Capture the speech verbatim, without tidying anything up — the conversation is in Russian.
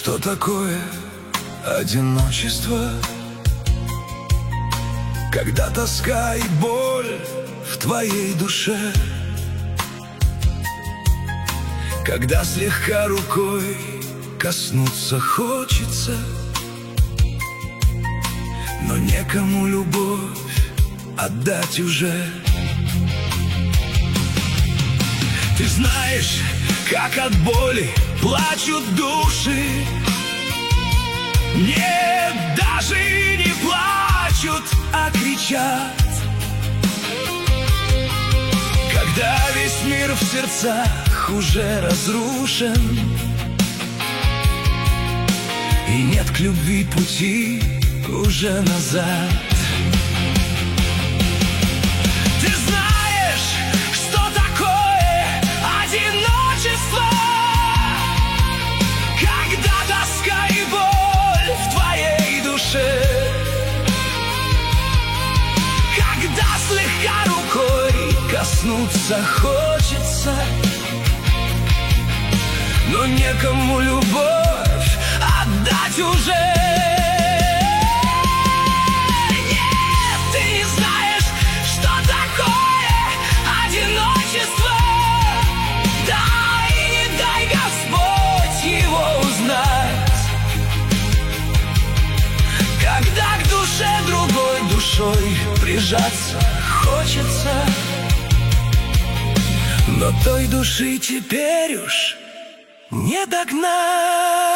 Что такое одиночество? Когда тоска и боль в твоей душе, когда слегка рукой коснуться хочется, но некому любовь отдать уже. Ты знаешь, как от боли плачут души. Нет, даже не плачут, а кричат. Когда весь мир в сердцах уже разрушен, и нет к любви пути уже назад. Ты знаешь, что такое одиночество, когда тоска и боль в твоей душе, когда слегка рукой коснуться хочется, но некому любовь отдать уже. Нет, ты не знаешь, что такое одиночество. Дай, не дай Господь его узнать, когда к душе другой душой прижаться хочется, но той души теперь уж не догнать.